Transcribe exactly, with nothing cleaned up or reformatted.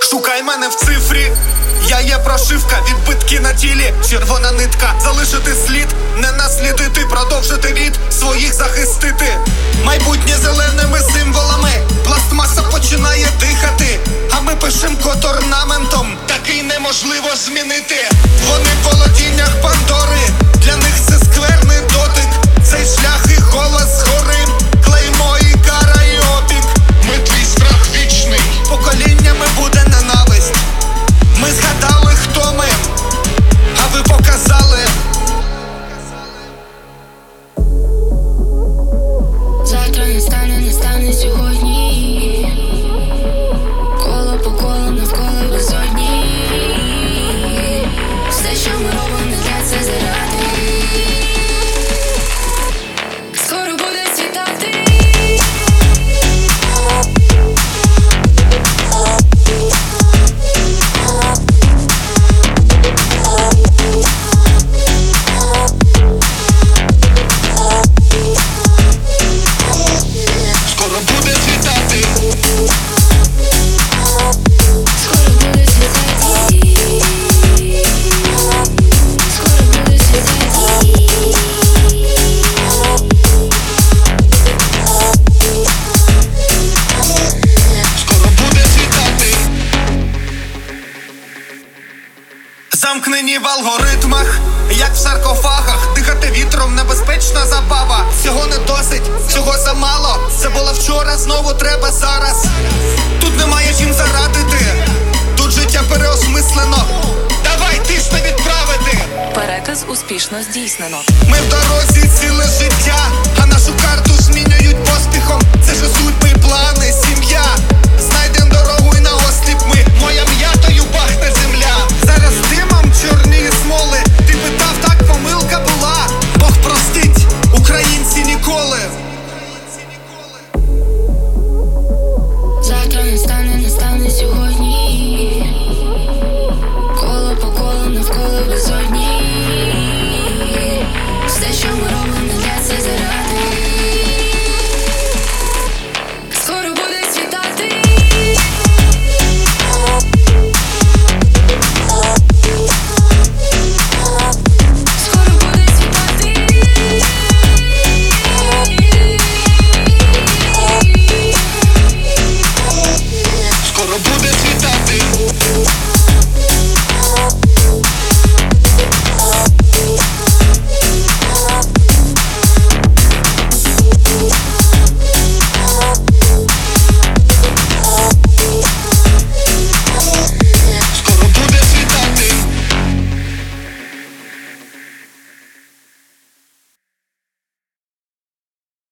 Шукай мене в цифрі, я є прошивка, відбитки на тілі, червона нитка. Залишити слід, не наслідити, продовжити рід, своїх захистити. Майбутнє зеленими символами, пластмаса починає дихати, а ми пишем код орнаментом, такий неможливо змінити. Вони в володіннях Пандори, для них це скверний дотик. Цей шлях і голос згори, клеймо і кара і опік. Ми твій страх вічний, поколіннями буде ненависть. Ми згадали, хто ми, а ви показали. Завтра не стане, не стане сьогодні. Коло по колу, навколо безодні. Все, що ми робимо, не для це заради. Скоро буде світати. Скоро буде світати. Скоро буде світати. Скоро буде світати. Скоро буде світати. Замкнені в алгоритмах, як в саркофагах. Дихати вітром небезпечна забава. Всього не досить, всього замало. Це було вчора, знову треба зараз. Тут немає чим зарадити, тут життя переосмислено. Давай тисне відправити. Переказ успішно здійснено. Ми в дорозі ціле життя, а нашу карту змінюють поспіхом. Це ж судьби.